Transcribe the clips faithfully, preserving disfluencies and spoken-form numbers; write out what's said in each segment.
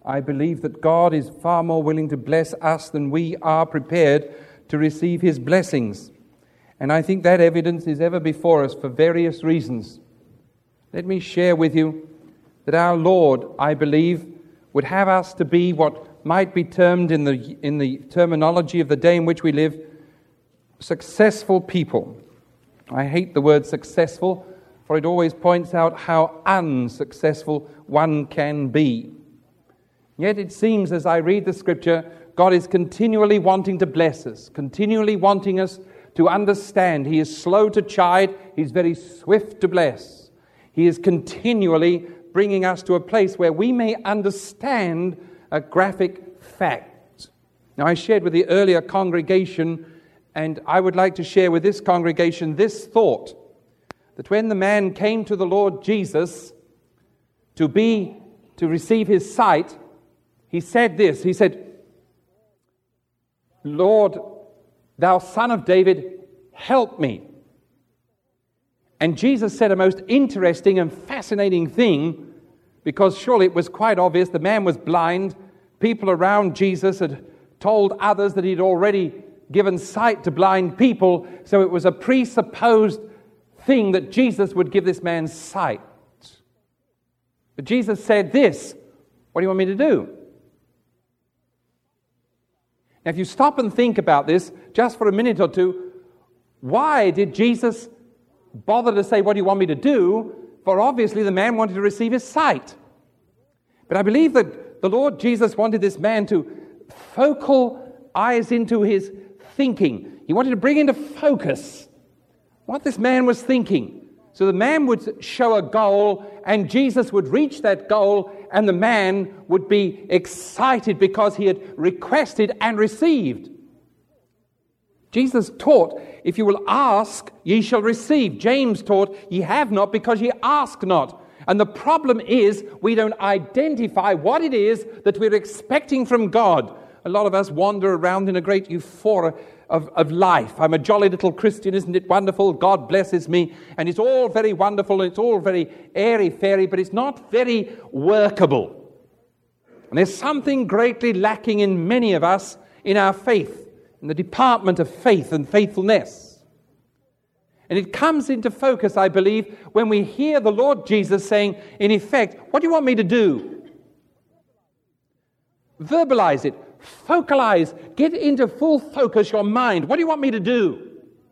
I believe that God is far more willing to bless us than we are prepared to receive his blessings. And I think that evidence is ever before us for various reasons. Let me share with you that our Lord, I believe, would have us to be what might be termed in the in the terminology of the day in which we live, successful people. I hate the word successful, for it always points out how unsuccessful one can be. Yet it seems as I read the scripture, God is continually wanting to bless us, continually wanting us to understand. He is slow to chide, he's very swift to bless. He is continually bringing us to a place where we may understand a graphic fact. Now, I shared with the earlier congregation, and I would like to share with this congregation this thought, that when the man came to the Lord Jesus to be, to receive his sight, he said this, he said, Lord, thou Son of David, help me. And Jesus said a most interesting and fascinating thing, because surely it was quite obvious the man was blind. People around Jesus had told others that he'd already given sight to blind people, so it was a presupposed thing that Jesus would give this man sight. But Jesus said this, what do you want me to do? Now, if you stop and think about this just for a minute or two, why did Jesus bother to say, what do you want me to do? For obviously the man wanted to receive his sight. But I believe that the Lord Jesus wanted this man to focalize into his thinking. He wanted to bring into focus what this man was thinking. So the man would show a goal, and Jesus would reach that goal, and the man would be excited because he had requested and received. Jesus taught, if you will ask, ye shall receive. James taught, ye have not because ye ask not. And the problem is, we don't identify what it is that we're expecting from God. A lot of us wander around in a great euphoria of, of life. I'm a jolly little Christian, isn't it wonderful? God blesses me. And it's all very wonderful, and it's all very airy-fairy, but it's not very workable. And there's something greatly lacking in many of us in our faith, in the department of faith and faithfulness. And it comes into focus, I believe, when we hear the Lord Jesus saying, in effect, what do you want me to do? Verbalize it. Focalize. Get into full focus your mind. What do you want me to do?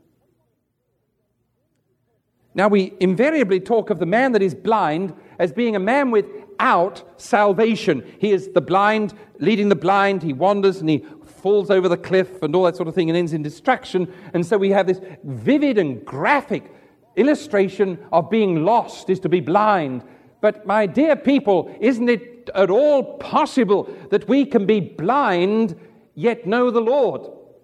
Now, we invariably talk of the man that is blind as being a man without salvation. He is the blind, leading the blind. He wanders and he falls over the cliff and all that sort of thing and ends in destruction. And so we have this vivid and graphic illustration of being lost is to be blind. But my dear people, isn't it at all possible that we can be blind yet know the Lord?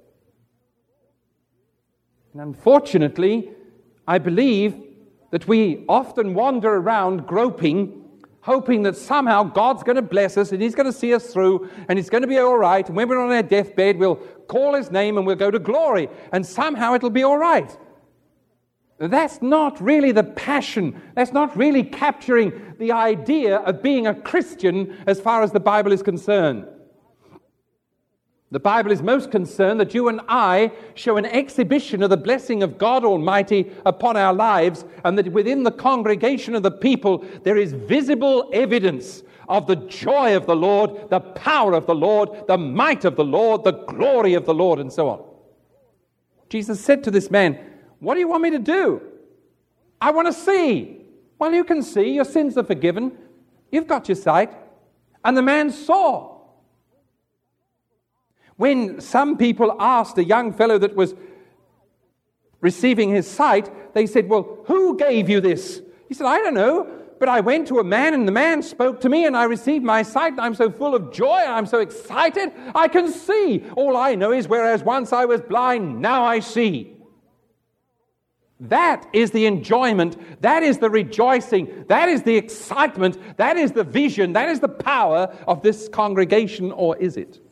And unfortunately, I believe that we often wander around groping, hoping that somehow God's going to bless us and he's going to see us through and it's going to be all right. And when we're on our deathbed, we'll call his name and we'll go to glory and somehow it'll be all right. That's not really the passion. That's not really capturing the idea of being a Christian as far as the Bible is concerned. The Bible is most concerned that you and I show an exhibition of the blessing of God Almighty upon our lives, and that within the congregation of the people there is visible evidence of the joy of the Lord, the power of the Lord, the might of the Lord, the glory of the Lord, and so on. Jesus said to this man, what do you want me to do? I want to see. Well, you can see. Your sins are forgiven. You've got your sight. And the man saw. When some people asked a young fellow that was receiving his sight, they said, well, who gave you this? He said, I don't know, but I went to a man and the man spoke to me and I received my sight. And I'm so full of joy. I'm so excited. I can see. All I know is whereas once I was blind, now I see. That is the enjoyment, that is the rejoicing, that is the excitement, that is the vision, that is the power of this congregation, or is it?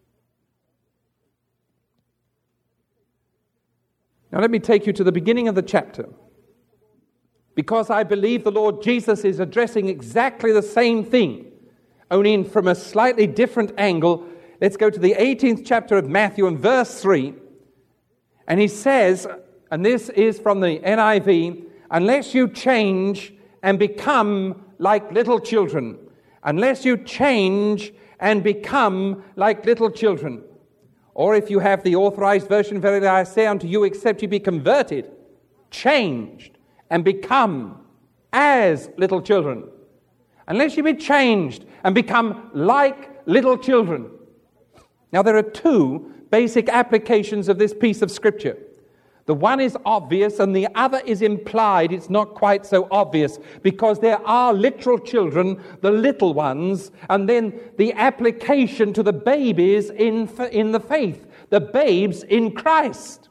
Now let me take you to the beginning of the chapter, because I believe the Lord Jesus is addressing exactly the same thing. only in from a slightly different angle. Let's go to the eighteenth chapter of Matthew and verse three. And he says, and this is from the N I V, unless you change and become like little children. Unless you change and become like little children. Or if you have the authorized version, verily I say unto you, except you be converted, changed, and become as little children. Unless you be changed and become like little children. Now there are two basic applications of this piece of Scripture. The one is obvious and the other is implied. It's not quite so obvious because there are literal children, the little ones, and then the application to the babies in, in the faith, the babes in Christ.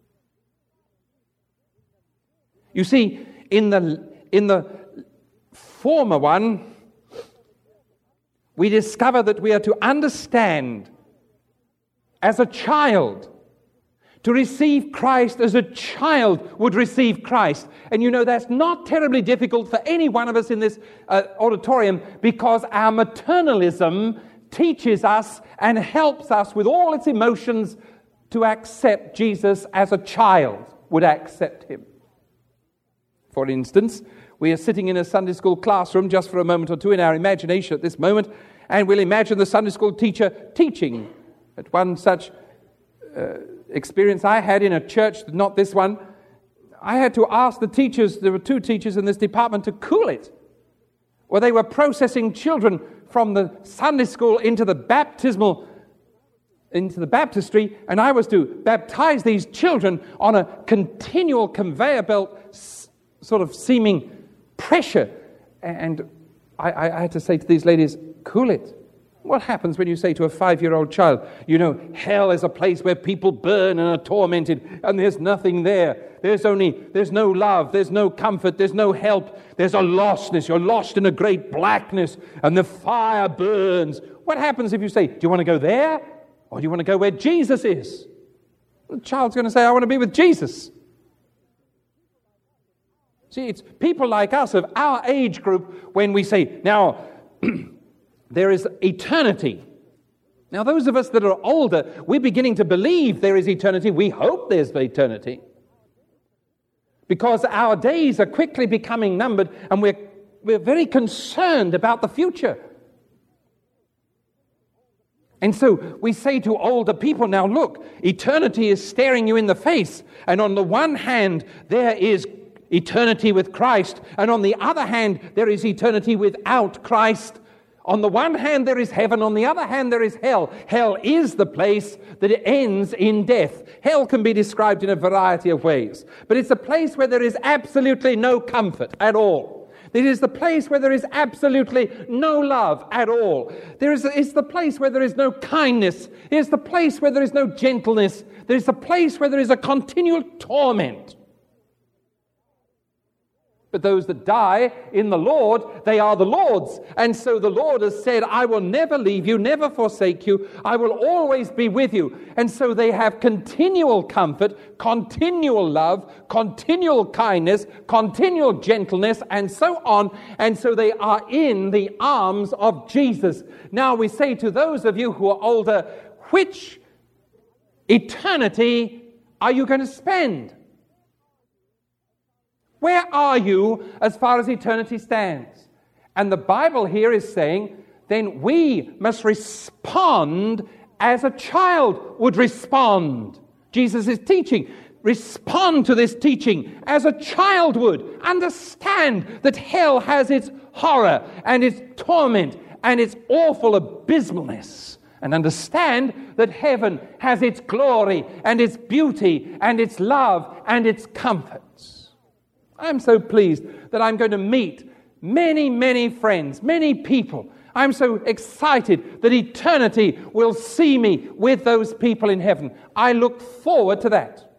You see, in the, in the former one, we discover that we are to understand as a child, to receive Christ as a child would receive Christ. And you know, that's not terribly difficult for any one of us in this uh, auditorium, because our maternalism teaches us and helps us with all its emotions to accept Jesus as a child would accept him. For instance, we are sitting in a Sunday school classroom just for a moment or two in our imagination at this moment, and we'll imagine the Sunday school teacher teaching. At one such uh, experience I had in a church, not this one, I had to ask the teachers, there were two teachers in this department, to cool it. Well, they were processing children from the Sunday school into the baptismal, into the baptistry, and I was to baptize these children on a continual conveyor belt s- sort of seeming pressure. And I, I had to say to these ladies, cool it. What happens when you say to a five-year-old child, you know, hell is a place where people burn and are tormented, and there's nothing there. There's only, there's no love, there's no comfort, there's no help, there's a lostness. You're lost in a great blackness, and the fire burns. What happens if you say, do you want to go there, or do you want to go where Jesus is? The child's going to say, I want to be with Jesus. See, it's people like us of our age group when we say, now, there is eternity. Now, those of us that are older, we're beginning to believe there is eternity. We hope there's eternity. Because our days are quickly becoming numbered, and we're, we're very concerned about the future. And so we say to older people, now look, eternity is staring you in the face. And on the one hand, there is eternity with Christ. And on the other hand, there is eternity without Christ. On the one hand, there is heaven. On the other hand, there is hell. Hell is the place that ends in death. Hell can be described in a variety of ways. But it's a place where there is absolutely no comfort at all. It is the place where there is absolutely no love at all. There is, it's the place where there is no kindness. It is the place where there is no gentleness. There is the place where there is a continual torment. But those that die in the Lord, they are the Lord's. And so the Lord has said, I will never leave you, never forsake you. I will always be with you. And so they have continual comfort, continual love, continual kindness, continual gentleness, and so on. And so they are in the arms of Jesus. Now we say to those of you who are older, which eternity are you going to spend? Where are you as far as eternity stands? And the Bible here is saying, then we must respond as a child would respond. Jesus is teaching. Respond to this teaching as a child would. Understand that hell has its horror and its torment and its awful abysmalness. And understand that heaven has its glory and its beauty and its love and its comforts. I'm so pleased that I'm going to meet many, many friends, many people. I'm so excited that eternity will see me with those people in heaven. I look forward to that.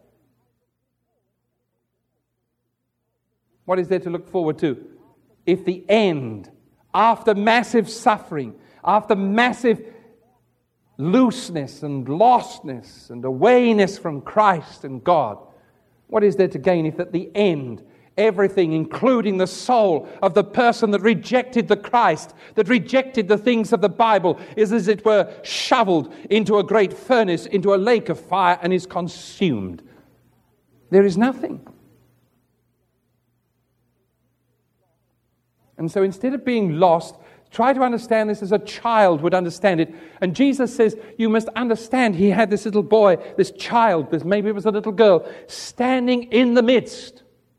What is there to look forward to? If the end, after massive suffering, after massive looseness and lostness and awayness from Christ and God, what is there to gain if at the end Everything, including the soul of the person that rejected the Christ, that rejected the things of the Bible, is as it were shoveled into a great furnace, into a lake of fire, and is consumed. There is nothing. And so instead of being lost, try to understand this as a child would understand it. And Jesus says, you must understand, he had this little boy, this child, this maybe it was a little girl, standing in the midst.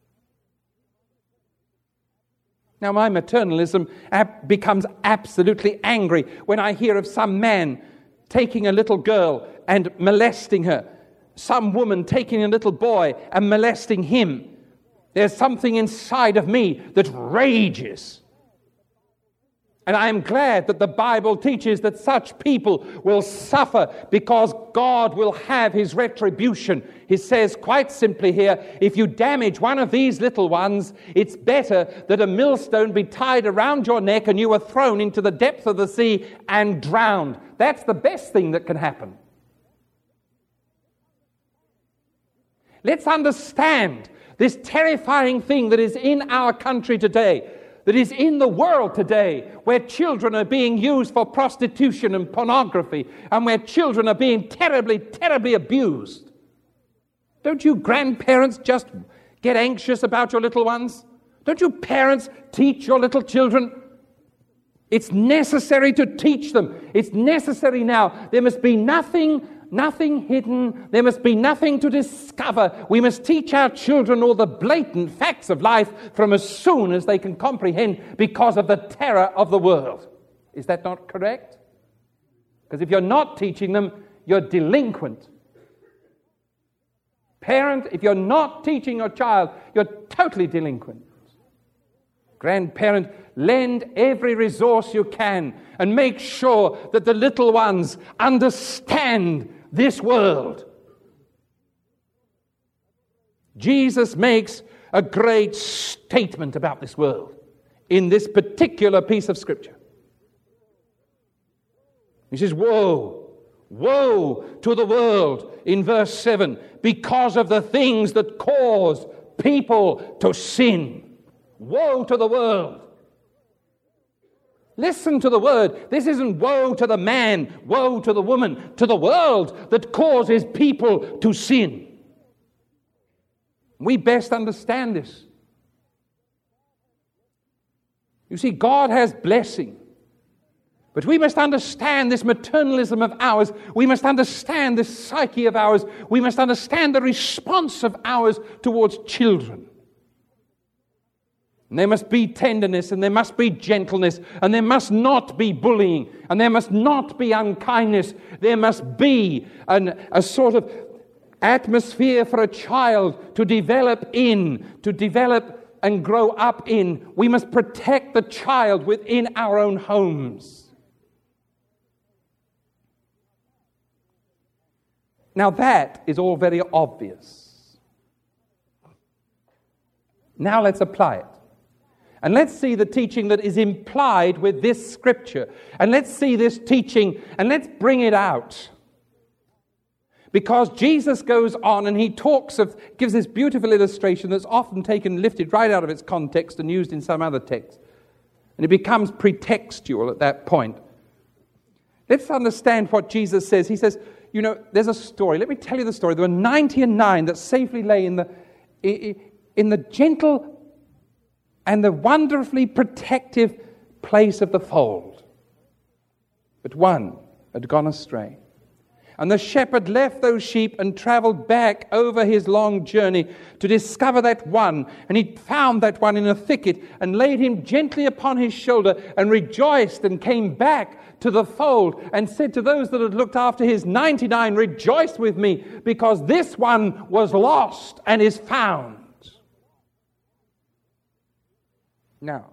Now, my maternalism ab- becomes absolutely angry when I hear of some man taking a little girl and molesting her, some woman taking a little boy and molesting him. There's something inside of me that rages. And I am glad that the Bible teaches that such people will suffer because God will have his retribution. He says quite simply here, if you damage one of these little ones, it's better that a millstone be tied around your neck and you are thrown into the depth of the sea and drowned. That's the best thing that can happen. Let's understand this terrifying thing that is in our country today, that is in the world today, where children are being used for prostitution and pornography, and where children are being terribly, terribly abused. Don't you grandparents just get anxious about your little ones? Don't you parents teach your little children? It's necessary to teach them. It's necessary now. There must be nothing Nothing hidden. There must be nothing to discover. We must teach our children all the blatant facts of life from as soon as they can comprehend because of the terror of the world. Is that not correct? Because if you're not teaching them, you're delinquent. Parent, if you're not teaching your child, you're totally delinquent. Grandparent, lend every resource you can and make sure that the little ones understand this world. Jesus makes a great statement about this world in this particular piece of Scripture. He says, woe, woe to the world, in verse seven, because of the things that cause people to sin. Woe to the world. Listen to the word. This isn't woe to the man, woe to the woman, to the world that causes people to sin. We best understand this. You see, God has blessing. But we must understand this maternalism of ours. We must understand this psyche of ours. We must understand the response of ours towards children. And there must be tenderness, and there must be gentleness, and there must not be bullying, and there must not be unkindness. There must be an, a sort of atmosphere for a child to develop in, to develop and grow up in. We must protect the child within our own homes. Now that is all very obvious. Now let's apply it. And let's see the teaching that is implied with this scripture. And let's see this teaching and let's bring it out. Because Jesus goes on and he talks of, gives this beautiful illustration that's often taken, lifted right out of its context and used in some other text. And it becomes pretextual at that point. Let's understand what Jesus says. He says, you know, there's a story. Let me tell you the story. There were ninety and nine that safely lay in the, in the gentle and the wonderfully protective place of the fold. But one had gone astray. And the shepherd left those sheep and traveled back over his long journey to discover that one. And he found that one in a thicket and laid him gently upon his shoulder and rejoiced and came back to the fold and said to those that had looked after his ninety-nine, rejoice with me because this one was lost and is found. Now,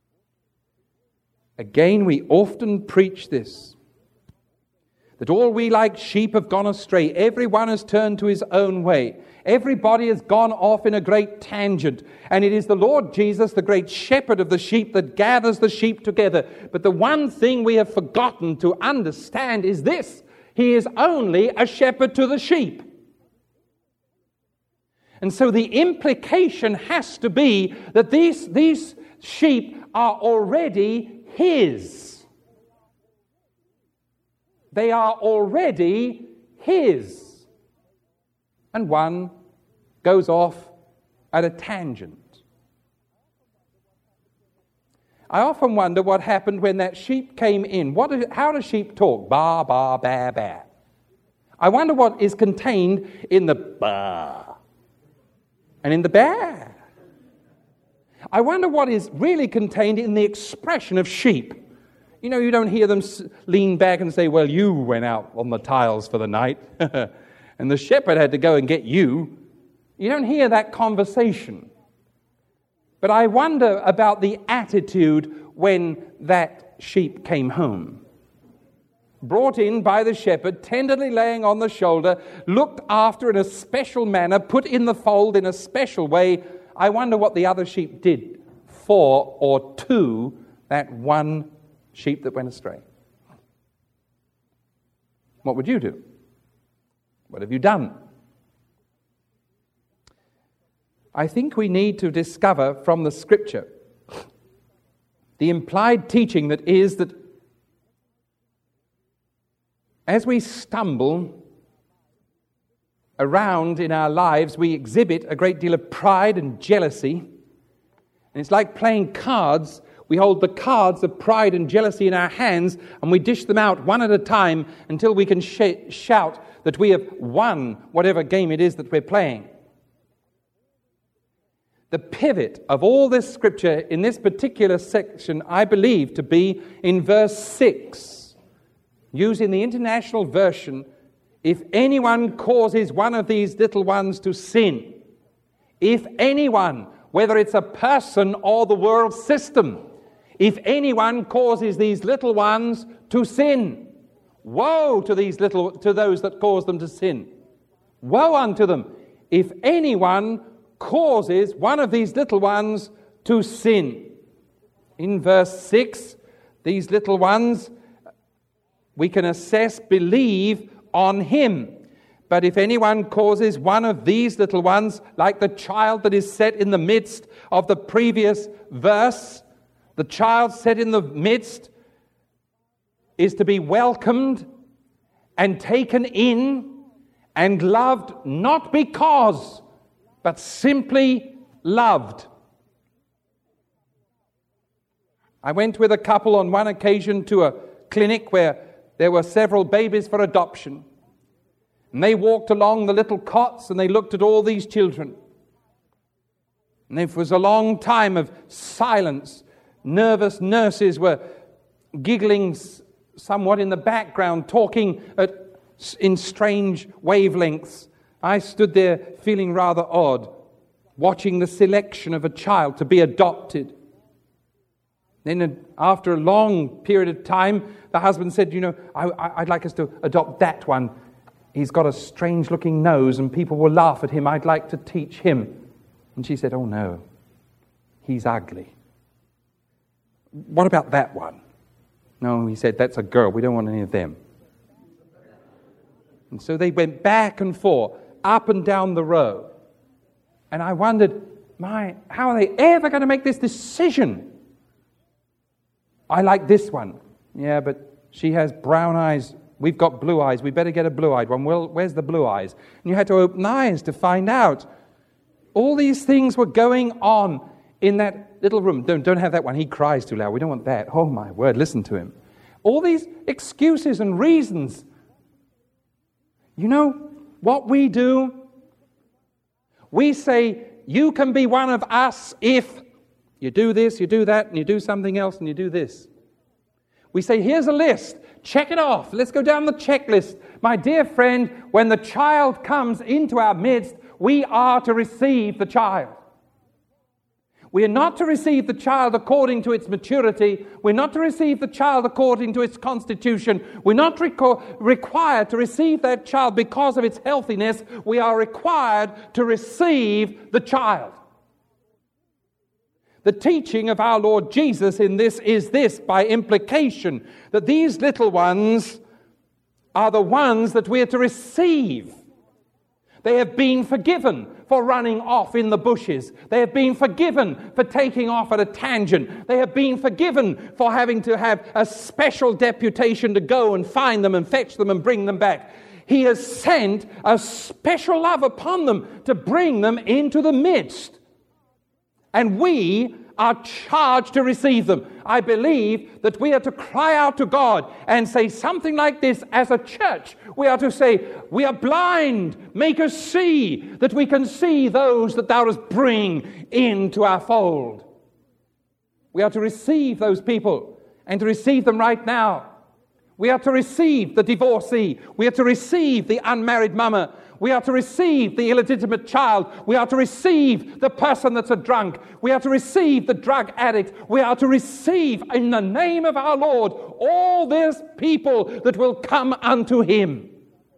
again, we often preach this, that all we like sheep have gone astray. Everyone has turned to his own way. Everybody has gone off in a great tangent. And it is the Lord Jesus, the great shepherd of the sheep, that gathers the sheep together. But the one thing we have forgotten to understand is this. He is only a shepherd to the sheep. And so the implication has to be that these, these sheep are already his. They are already his. And one goes off at a tangent. I often wonder what happened when that sheep came in. What is, how do sheep talk? Ba, ba, ba, ba. I wonder what is contained in the ba and in the ba. I wonder what is really contained in the expression of sheep. You know, you don't hear them lean back and say, well, you went out on the tiles for the night, and the shepherd had to go and get you. You don't hear that conversation. But I wonder about the attitude when that sheep came home. Brought in by the shepherd, tenderly laying on the shoulder, looked after in a special manner, put in the fold in a special way. I wonder what the other sheep did for or to that one sheep that went astray. What would you do? What have you done? I think we need to discover from the Scripture the implied teaching that is that as we stumble around in our lives, we exhibit a great deal of pride and jealousy. And it's like playing cards. We hold the cards of pride and jealousy in our hands and we dish them out one at a time until we can sh- shout that we have won whatever game it is that we're playing. The pivot of all this scripture in this particular section, I believe to be in verse six. Using the International Version, if anyone causes one of these little ones to sin, if anyone, whether it's a person or the world system, if anyone causes these little ones to sin, woe to these little to those that cause them to sin. Woe unto them if anyone causes one of these little ones to sin. In verse six, these little ones, we can assess, believe on him. But if anyone causes one of these little ones, like the child that is set in the midst of the previous verse, the child set in the midst is to be welcomed and taken in and loved, not because, but simply loved. I went with a couple on one occasion to a clinic where there were several babies for adoption. And they walked along the little cots and they looked at all these children. And it was a long time of silence. Nervous nurses were giggling somewhat in the background, talking at, in strange wavelengths. I stood there feeling rather odd, watching the selection of a child to be adopted. Then after a long period of time, the husband said, you know, I, I'd like us to adopt that one. He's got a strange-looking nose and people will laugh at him. I'd like to teach him. And she said, oh no, he's ugly. What about that one? No, he said, that's a girl. We don't want any of them. And so they went back and forth, up and down the row. And I wondered, my, how are they ever going to make this decision? I like this one. Yeah, but she has brown eyes. We've got blue eyes. We better get a blue-eyed one. Well, where's the blue eyes? And you had to open eyes to find out. All these things were going on in that little room. Don't, don't have that one. He cries too loud. We don't want that. Oh, my word, listen to him. All these excuses and reasons. You know what we do? We say, you can be one of us if you do this, you do that, and you do something else, and you do this. We say, here's a list. Check it off. Let's go down the checklist. My dear friend, when the child comes into our midst, we are to receive the child. We are not to receive the child according to its maturity. We're not to receive the child according to its constitution. We're not reco- required to receive that child because of its healthiness. We are required to receive the child. The teaching of our Lord Jesus in this is this, by implication, that these little ones are the ones that we are to receive. They have been forgiven for running off in the bushes. They have been forgiven for taking off at a tangent. They have been forgiven for having to have a special deputation to go and find them and fetch them and bring them back. He has sent a special love upon them to bring them into the midst. And we are charged to receive them. I believe that we are to cry out to God and say something like this as a church. We are to say, we are blind, make us see, that we can see those that thou dost bring into our fold. We are to receive those people and to receive them right now. We are to receive the divorcee. We are to receive the unmarried mama. We are to receive the illegitimate child. We are to receive the person that's a drunk. We are to receive the drug addict. We are to receive, in the name of our Lord, all these people that will come unto him.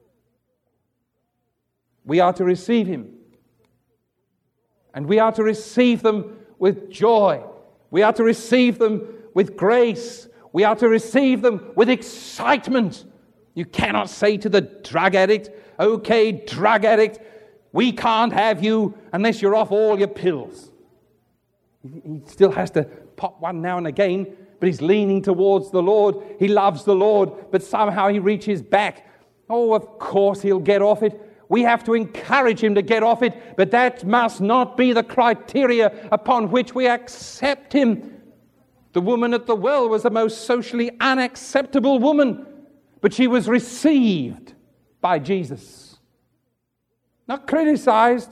We are to receive him. And we are to receive them with joy. We are to receive them with grace. We are to receive them with excitement. You cannot say to the drug addict, okay, drug addict, we can't have you unless you're off all your pills. He still has to pop one now and again, but he's leaning towards the Lord. He loves the Lord, but somehow he reaches back. Oh, of course he'll get off it. We have to encourage him to get off it, but that must not be the criteria upon which we accept him. The woman at the well was the most socially unacceptable woman, but she was received by Jesus, not criticized.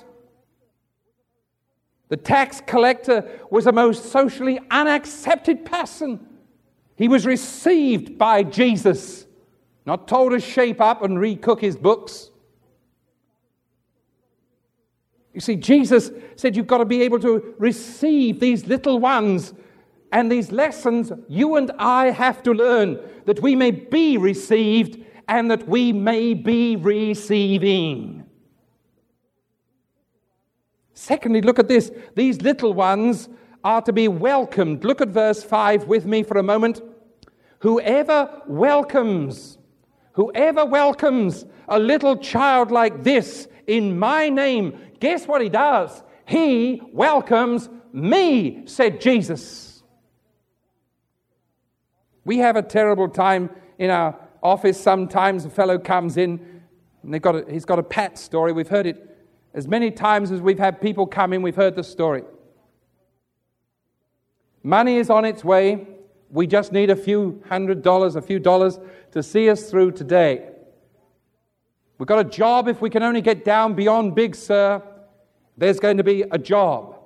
The tax collector was a most socially unaccepted person. He was received by Jesus, not told to shape up and recook his books. You see, Jesus said you've got to be able to receive these little ones. And these lessons you and I have to learn, that we may be received and that we may be receiving. Secondly, look at this. These little ones are to be welcomed. Look at verse five with me for a moment. Whoever welcomes, whoever welcomes a little child like this in my name, guess what he does? He welcomes me, said Jesus. We have a terrible time in our office. Sometimes a fellow comes in and they've got a, he's got a pat story. We've heard it as many times as we've had people come in. We've heard the story. Money is on its way. We just need a few hundred dollars, a few dollars to see us through today. We've got a job. If we can only get down beyond Big Sur, there's going to be a job.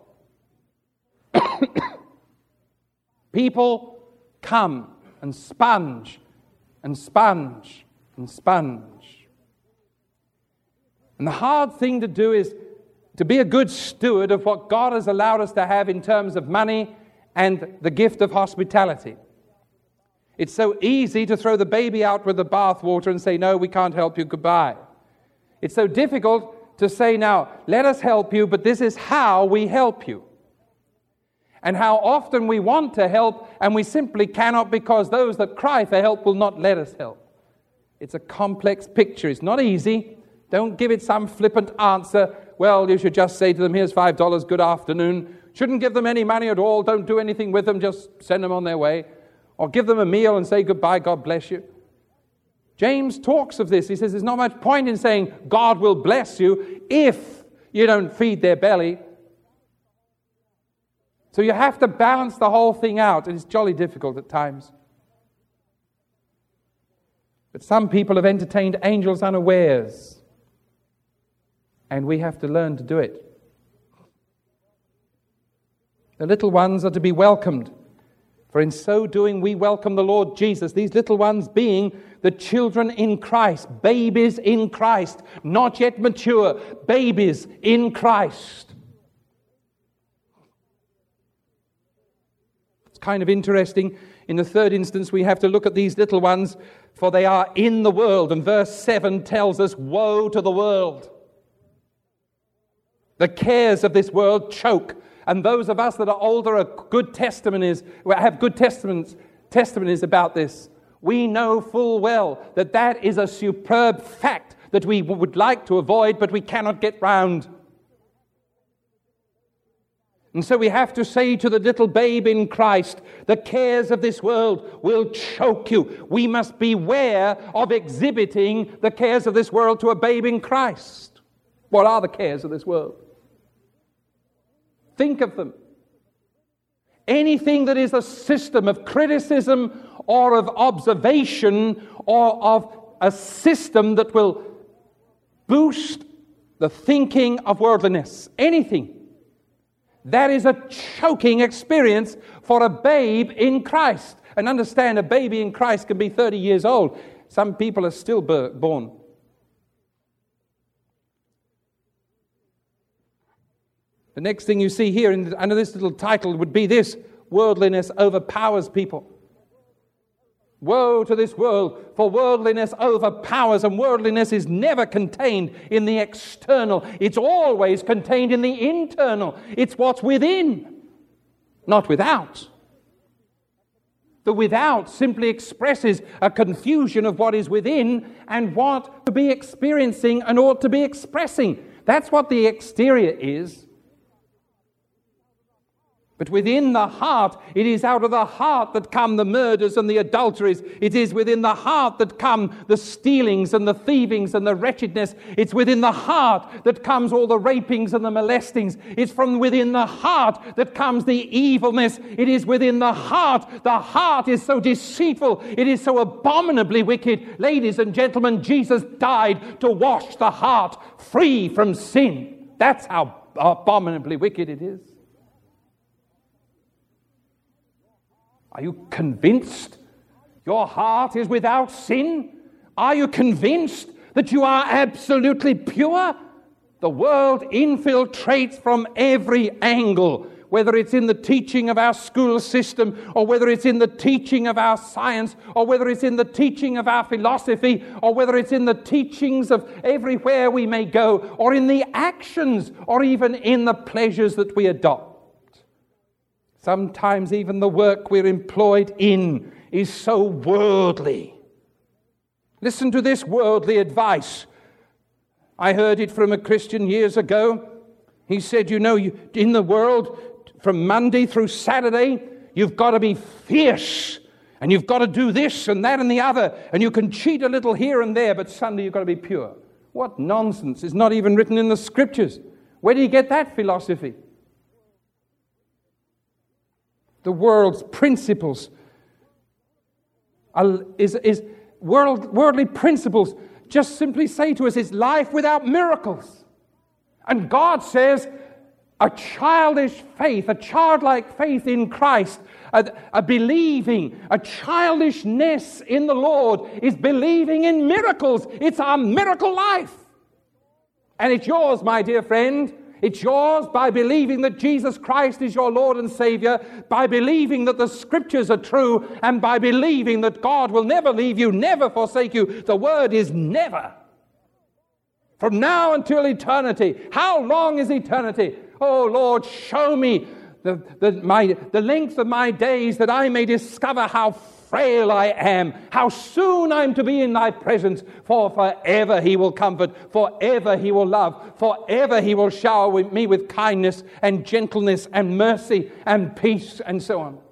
People come and sponge, and sponge, and sponge. And the hard thing to do is to be a good steward of what God has allowed us to have in terms of money and the gift of hospitality. It's so easy to throw the baby out with the bathwater and say, no, we can't help you, goodbye. It's so difficult to say, now, let us help you, but this is how we help you. And how often we want to help and we simply cannot because those that cry for help will not let us help. It's a complex picture. It's not easy. Don't give it some flippant answer. Well, you should just say to them, here's five dollars, good afternoon. Shouldn't give them any money at all. Don't do anything with them. Just send them on their way. Or give them a meal and say goodbye, God bless you. James talks of this. He says there's not much point in saying God will bless you if you don't feed their belly. So you have to balance the whole thing out, and it's jolly difficult at times. But some people have entertained angels unawares, and we have to learn to do it. The little ones are to be welcomed, for in so doing we welcome the Lord Jesus, these little ones being the children in Christ, babies in Christ, not yet mature, babies in Christ. Kind of interesting. In the third instance, we have to look at these little ones, for they are in the world. And verse seven tells us, woe to the world. The cares of this world choke. And those of us that are older are good testimonies, have good testaments, testimonies about this. We know full well that that is a superb fact, that we would like to avoid, but we cannot get round. And so we have to say to the little babe in Christ, the cares of this world will choke you. We must beware of exhibiting the cares of this world to a babe in Christ. What are the cares of this world? Think of them. Anything that is a system of criticism or of observation or of a system that will boost the thinking of worldliness. Anything. That is a choking experience for a babe in Christ. And understand, a baby in Christ can be thirty years old. Some people are still born. The next thing you see here in, under this little title would be this: worldliness overpowers people. Woe to this world, for worldliness overpowers, and worldliness is never contained in the external. It's always contained in the internal. It's what's within, not without. The without simply expresses a confusion of what is within and what to be experiencing and ought to be expressing. That's what the exterior is. But within the heart, it is out of the heart that come the murders and the adulteries. It is within the heart that come the stealings and the thievings and the wretchedness. It's within the heart that comes all the rapings and the molestings. It's from within the heart that comes the evilness. It is within the heart. The heart is so deceitful. It is so abominably wicked. Ladies and gentlemen, Jesus died to wash the heart free from sin. That's how abominably wicked it is. Are you convinced your heart is without sin? Are you convinced that you are absolutely pure? The world infiltrates from every angle, whether it's in the teaching of our school system, or whether it's in the teaching of our science, or whether it's in the teaching of our philosophy, or whether it's in the teachings of everywhere we may go, or in the actions, or even in the pleasures that we adopt. Sometimes even the work we're employed in is so worldly. Listen to this worldly advice. I heard it from a Christian years ago. He said, you know, you, in the world, from Monday through Saturday, you've got to be fierce. And you've got to do this and that and the other. And you can cheat a little here and there, but Sunday you've got to be pure. What nonsense. It's not even written in the Scriptures. Where do you get that philosophy? The world's principles are, is, is world, worldly principles just simply say to us, it's life without miracles. And God says a childish faith, a childlike faith in Christ, a, a believing, a childishness in the Lord is believing in miracles. It's our miracle life. And it's yours, my dear friend. It's yours by believing that Jesus Christ is your Lord and Savior, by believing that the Scriptures are true, and by believing that God will never leave you, never forsake you. The word is never. From now until eternity. How long is eternity? Oh, Lord, show me the, the, my, the length of my days that I may discover how frail I am, how soon I'm to be in thy presence, for forever he will comfort, forever he will love, forever he will shower me with kindness and gentleness and mercy and peace and so on.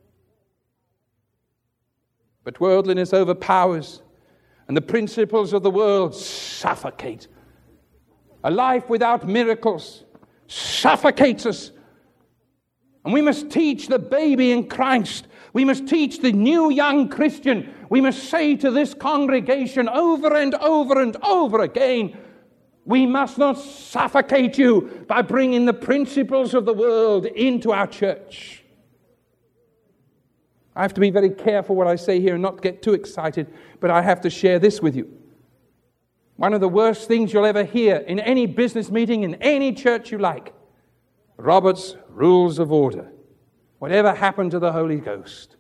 But worldliness overpowers, and the principles of the world suffocate. A life without miracles suffocates us. And we must teach the baby in Christ. We must teach the new young Christian. We must say to this congregation over and over and over again, we must not suffocate you by bringing the principles of the world into our church. I have to be very careful what I say here and not get too excited, but I have to share this with you. One of the worst things you'll ever hear in any business meeting, in any church you like, Robert's Rules of Order. Whatever happened to the Holy Ghost?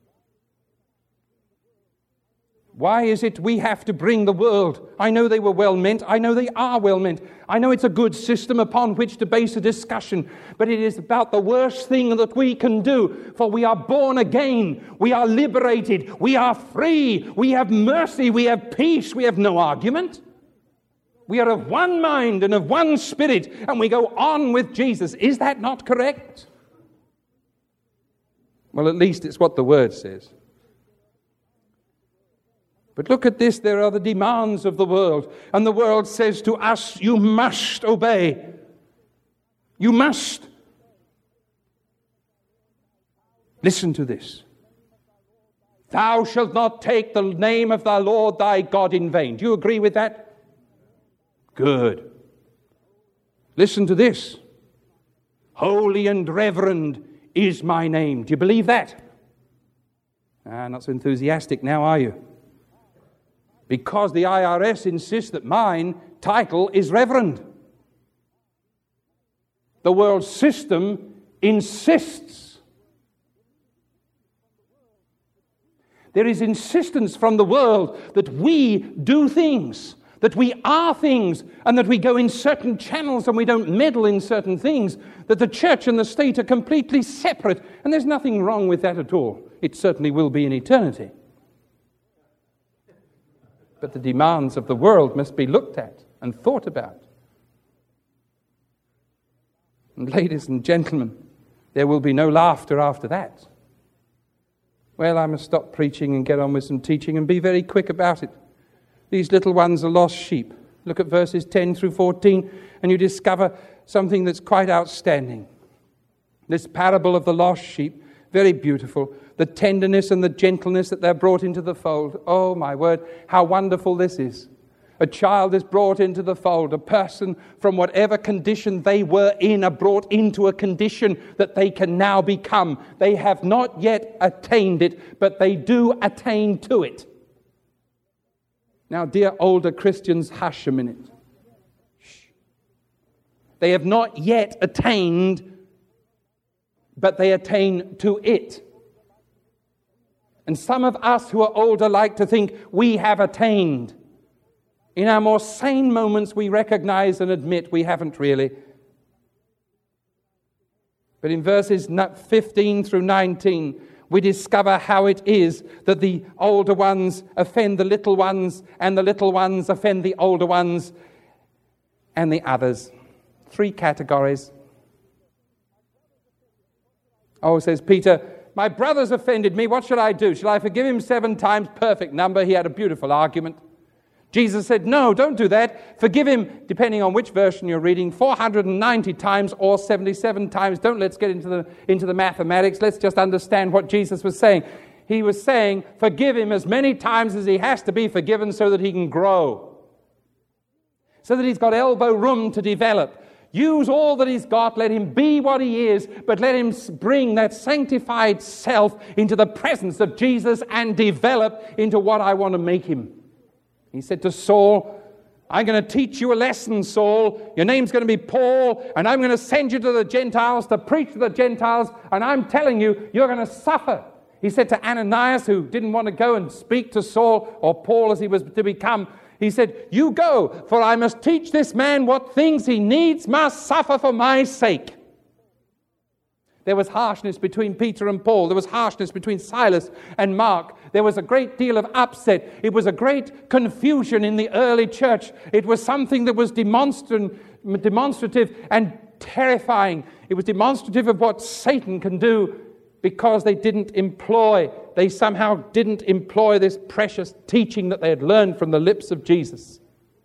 Why is it we have to bring the world? I know they were well meant. I know they are well meant. I know it's a good system upon which to base a discussion. But it is about the worst thing that we can do. For we are born again. We are liberated. We are free. We have mercy. We have peace. We have no argument. We are of one mind and of one spirit, and we go on with Jesus. Is that not correct? Well, at least it's what the Word says. But look at this, there are the demands of the world. And the world says to us, you must obey. You must. Listen to this. Thou shalt not take the name of thy Lord thy God in vain. Do you agree with that? Good. Listen to this. Holy and reverend is my name. Do you believe that? Ah, not so enthusiastic now, are you? Because the I R S insists that mine title is reverend. The world system insists. There is insistence from the world that we do things, that we are things, and that we go in certain channels and we don't meddle in certain things, that the church and the state are completely separate. And there's nothing wrong with that at all. It certainly will be in eternity. But the demands of the world must be looked at and thought about. And ladies and gentlemen, there will be no laughter after that. Well, I must stop preaching and get on with some teaching and be very quick about it. These little ones are lost sheep. Look at verses ten through fourteen, and you discover something that's quite outstanding. This parable of the lost sheep, very beautiful. The tenderness and the gentleness that they're brought into the fold. Oh, my word, how wonderful this is. A child is brought into the fold. A person from whatever condition they were in are brought into a condition that they can now become. They have not yet attained it, but they do attain to it. Now, dear older Christians, hush a minute. Shh. They have not yet attained, but they attain to it. And some of us who are older like to think we have attained. In our more sane moments, we recognize and admit we haven't really. But in verses fifteen through nineteen, we discover how it is that the older ones offend the little ones, and the little ones offend the older ones, and the others. Three categories. Oh, says Peter, my brother's offended me. What should I do? Shall I forgive him seven times? Perfect number. He had a beautiful argument. Jesus said, no, don't do that. Forgive him, depending on which version you're reading, four hundred ninety times or seventy-seven times. Don't let's get into the, into the mathematics. Let's just understand what Jesus was saying. He was saying, forgive him as many times as he has to be forgiven so that he can grow. So that he's got elbow room to develop. Use all that he's got. Let him be what he is, but let him bring that sanctified self into the presence of Jesus and develop into what I want to make him. He said to Saul, I'm going to teach you a lesson, Saul. Your name's going to be Paul, and I'm going to send you to the Gentiles to preach to the Gentiles, and I'm telling you, you're going to suffer. He said to Ananias, who didn't want to go and speak to Saul, or Paul as he was to become, he said, you go, for I must teach this man what things he needs must suffer for my sake. There was harshness between Peter and Paul. There was harshness between Silas and Mark. There was a great deal of upset. It was a great confusion in the early church. It was something that was demonstran- demonstrative and terrifying. It was demonstrative of what Satan can do because they didn't employ, they somehow didn't employ this precious teaching that they had learned from the lips of Jesus.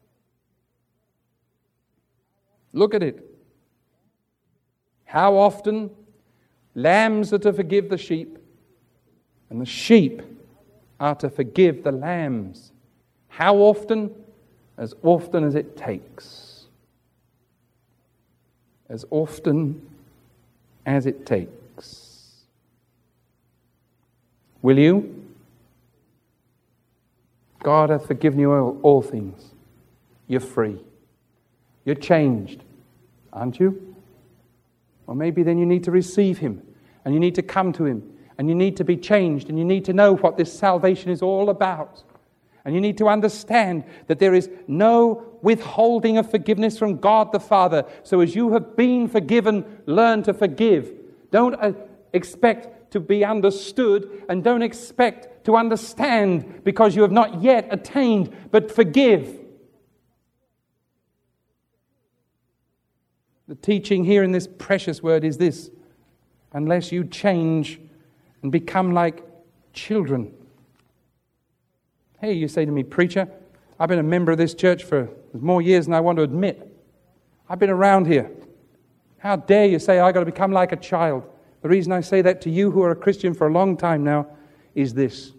Look at it. How often lambs are to forgive the sheep, and the sheep are to forgive the lambs. How often? As often as it takes. As often as it takes. Will you? God hath forgiven you all, all things. You're free. You're changed, aren't you? Or maybe then you need to receive him, and you need to come to him, and you need to be changed, and you need to know what this salvation is all about. And you need to understand that there is no withholding of forgiveness from God the Father. So as you have been forgiven, learn to forgive. Don't uh, expect to be understood, and don't expect to understand because you have not yet attained, but forgive. The teaching here in this precious word is this: unless you change and become like children. Hey, you say to me, preacher, I've been a member of this church for more years than I want to admit. I've been around here. How dare you say I've got to become like a child? The reason I say that to you who are a Christian for a long time now is this.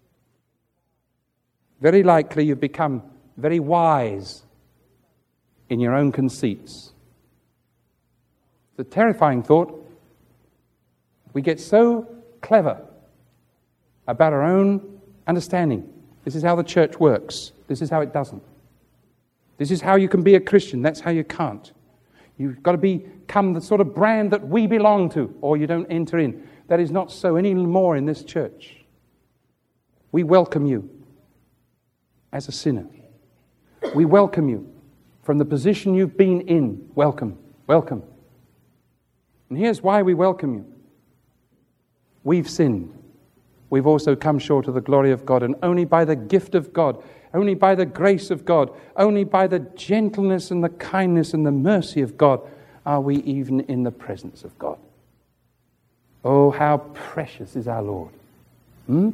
Very likely you've become very wise in your own conceits. It's a terrifying thought. We get so clever about our own understanding. This is how the church works. This is how it doesn't. This is how you can be a Christian. That's how you can't. You've got to become the sort of brand that we belong to, or you don't enter in. That is not so anymore in this church. We welcome you as a sinner. We welcome you from the position you've been in. Welcome, welcome. And here's why we welcome you. We've sinned. We've also come short of the glory of God, and only by the gift of God, only by the grace of God, only by the gentleness and the kindness and the mercy of God are we even in the presence of God. Oh, how precious is our Lord. Hmm?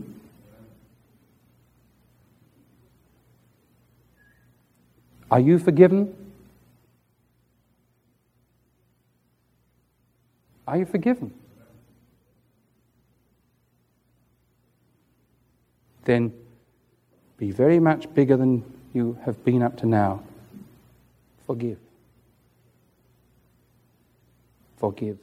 Are you forgiven? Are you forgiven? Then be very much bigger than you have been up to now. Forgive. Forgive.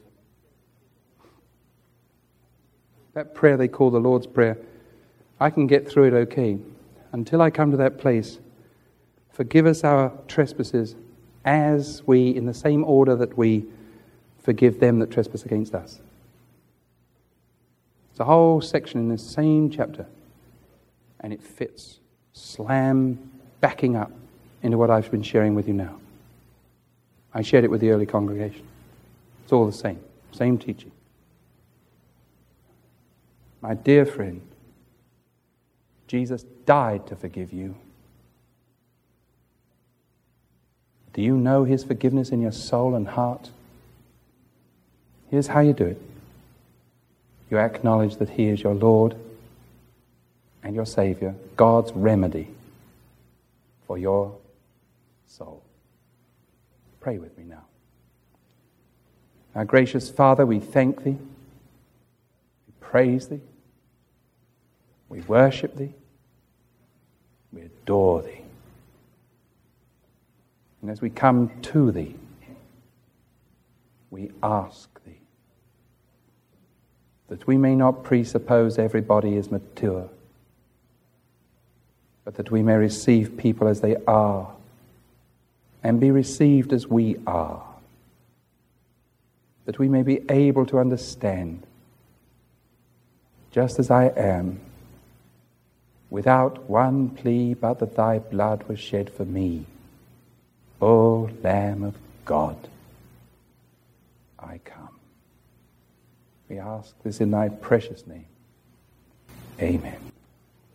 That prayer they call the Lord's Prayer, I can get through it okay. Until I come to that place, forgive us our trespasses as we, in the same order that we forgive them that trespass against us. It's a whole section in this same chapter. And it fits, slam, backing up into what I've been sharing with you now. I shared it with the early congregation. It's all the same, same teaching. My dear friend, Jesus died to forgive you. Do you know His forgiveness in your soul and heart? Here's how you do it. You acknowledge that He is your Lord and your Savior, God's remedy for your soul. Pray with me now. Our gracious Father, we thank Thee, we praise Thee, we worship Thee, we adore Thee. And as we come to Thee, we ask Thee that we may not presuppose everybody is mature, but that we may receive people as they are and be received as we are. That we may be able to understand, just as I am, without one plea but that Thy blood was shed for me. O Lamb of God, I come. We ask this in Thy precious name. Amen.